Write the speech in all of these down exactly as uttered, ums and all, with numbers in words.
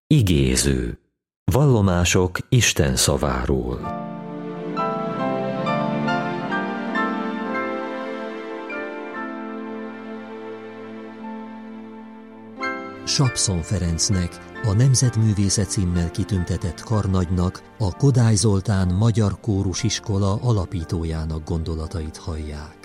Igéző. Vallomások Isten szaváról. Sapszon Ferencnek, a Nemzetművésze címmel kitüntetett karnagynak, a Kodály Zoltán Magyar Kórusiskola alapítójának gondolatait hallják.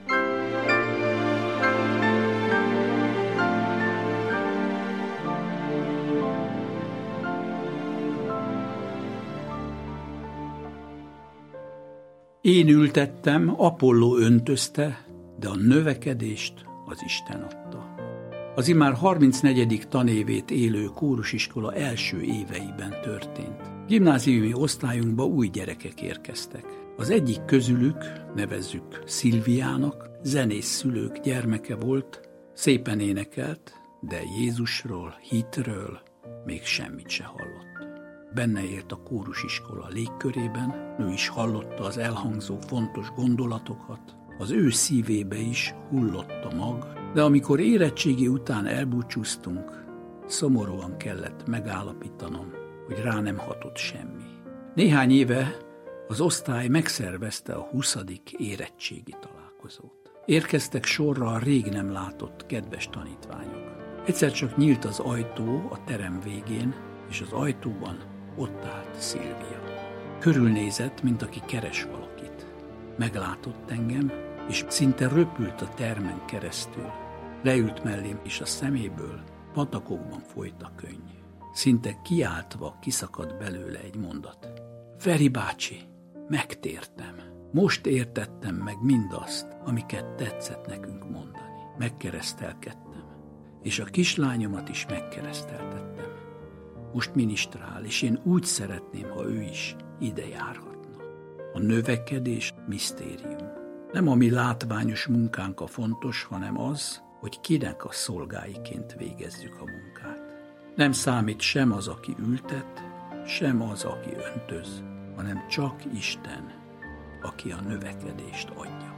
Én ültettem, Apolló öntözte, de a növekedést az Isten adta. Az immár harmincnegyedik tanévét élő kórusiskola első éveiben történt. Gimnáziumi osztályunkba új gyerekek érkeztek. Az egyik közülük, nevezzük Szilviának, zenész szülők gyermeke volt, szépen énekelt, de Jézusról, hitről még semmit se hallott. Benne élt a kórusiskola légkörében, ő is hallotta az elhangzó fontos gondolatokat, az ő szívébe is hullott a mag, de amikor érettségi után elbúcsúztunk, szomorúan kellett megállapítanom, hogy rá nem hatott semmi. Néhány éve az osztály megszervezte a huszadik érettségi találkozót. Érkeztek sorra a rég nem látott kedves tanítványok. Egyszer csak nyílt az ajtó a terem végén, és az ajtóban ott állt Szilvia. Körülnézett, mint aki keres valakit. Meglátott engem, és szinte röpült a termen keresztül. Leült mellém, és a szeméből patakokban folyt a könny. Szinte kiáltva kiszakadt belőle egy mondat. Feri bácsi, megtértem. Most értettem meg mindazt, amiket tetszett nekünk mondani. Megkeresztelkedtem, és a kislányomat is megkereszteltettem. Most minisztrál, és én úgy szeretném, ha ő is ide járhatna. A növekedés misztérium. Nem a mi látványos munkánk a fontos, hanem az, hogy kinek a szolgáiként végezzük a munkát. Nem számít sem az, aki ültet, sem az, aki öntöz, hanem csak Isten, aki a növekedést adja.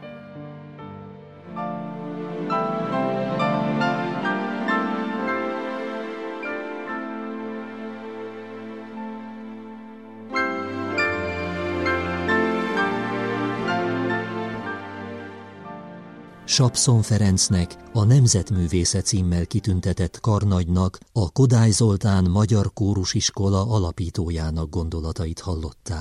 Sapszon Ferencnek, a Nemzetművésze címmel kitüntetett karnagynak, a Kodály Zoltán Magyar Kórusiskola alapítójának gondolatait hallották.